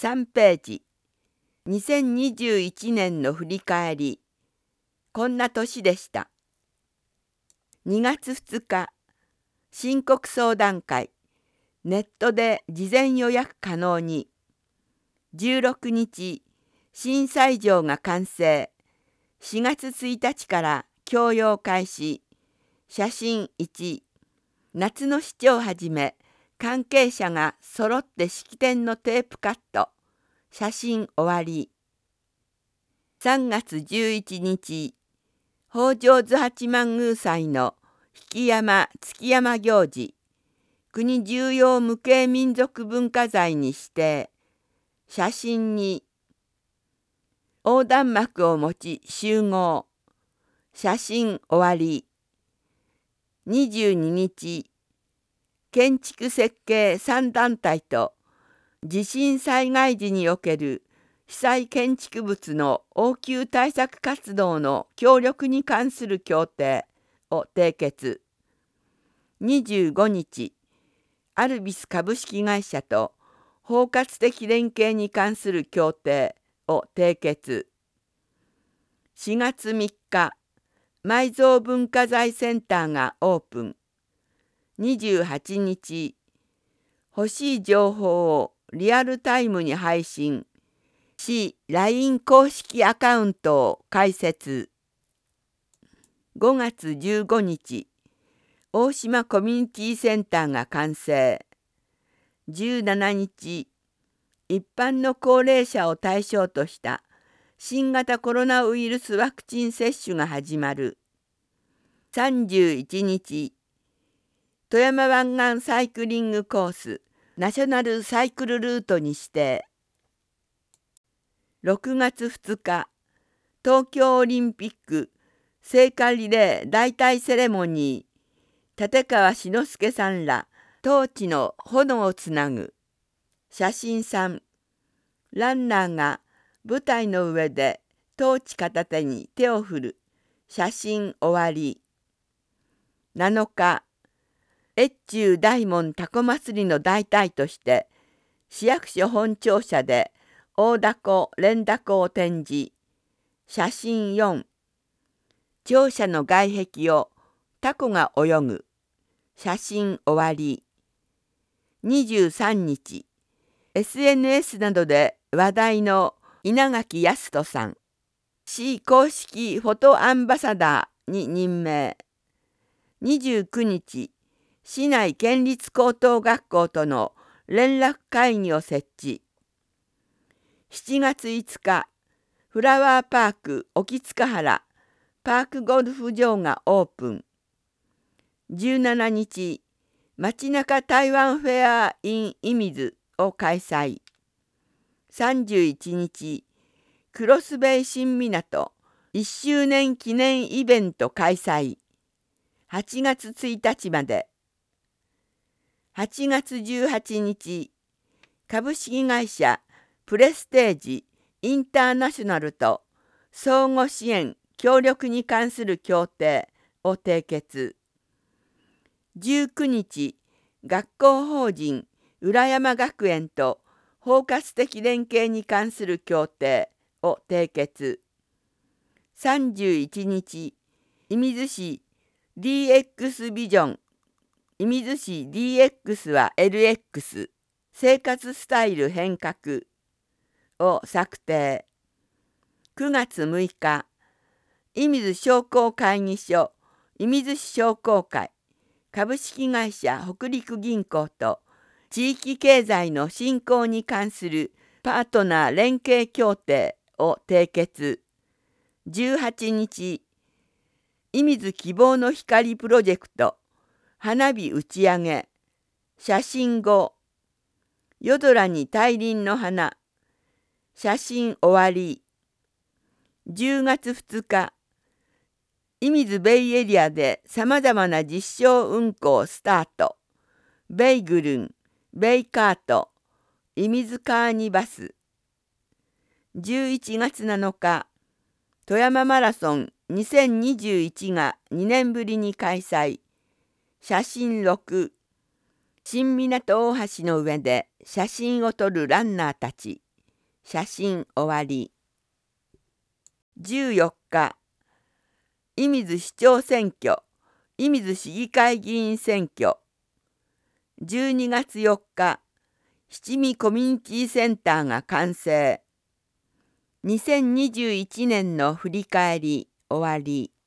3ページ。2021年の振り返り。こんな年でした。2月2日、申告相談会。ネットで事前予約可能に。16日、震災城が完成。4月1日から供用開始。写真1。夏の市長はじめ、関係者が揃って式典のテープカット。写真終わり。3月11日、北条津八幡宮祭の引山築山行事。国重要無形民族文化財に指定。写真に。横断幕を持ち集合。写真終わり。22日、建築設計3団体と地震災害時における被災建築物の応急対策活動の協力に関する協定を締結。25日、アルビス株式会社と包括的連携に関する協定を締結。4月3日、埋蔵文化財センターがオープン。28日、欲しい情報をリアルタイムに配信。市 LINE 公式アカウントを開設。5月15日、大島コミュニティセンターが完成。17日、一般の高齢者を対象とした新型コロナウイルスワクチン接種が始まる。31日、富山湾岸サイクリングコースナショナルサイクルルートに指定。6月2日、東京オリンピック聖火リレー代替セレモニー。立川志の輔さんらトーチの炎をつなぐ。写真3。ランナーが舞台の上でトーチ片手に手を振る。写真終わり。7日、越中大門タコ祭りの代替として市役所本庁舎で大凧連凧を展示。写真4。庁舎の外壁をタコが泳ぐ。写真終わり。23日、SNS などで話題の稲垣康人さん。市公式フォトアンバサダーに任命。29日、市内県立高等学校との連絡会議を設置。7月5日、フラワーパーク沖塚原パークゴルフ場がオープン。17日、街中台湾フェア in 射水を開催。31日、クロスベイ新港1周年記念イベント開催。8月1日まで。8月18日、株式会社プレステージインターナショナルと相互支援協力に関する協定を締結。19日、学校法人浦山学園と包括的連携に関する協定を締結。31日、射水市 DX ビジョン射水市 DX は LX 生活スタイル変革を策定。9月6日、射水商工会議所射水市商工会株式会社北陸銀行と地域経済の振興に関するパートナー連携協定を締結。18日、射水希望の光プロジェクト花火打ち上げ。写真5。夜空に大輪の花。写真終わり。10月2日、射水ベイエリアでさまざまな実証運行スタート。ベイグルン、ベイカート、射水カーニバス。11月7日、富山マラソン2021が2年ぶりに開催。写真6。新港大橋の上で写真を撮るランナーたち。 写真終わり。14日、射水市長選挙、射水市議会議員選挙。12月4日、七味コミュニティセンターが完成。2021年の振り返り終わり。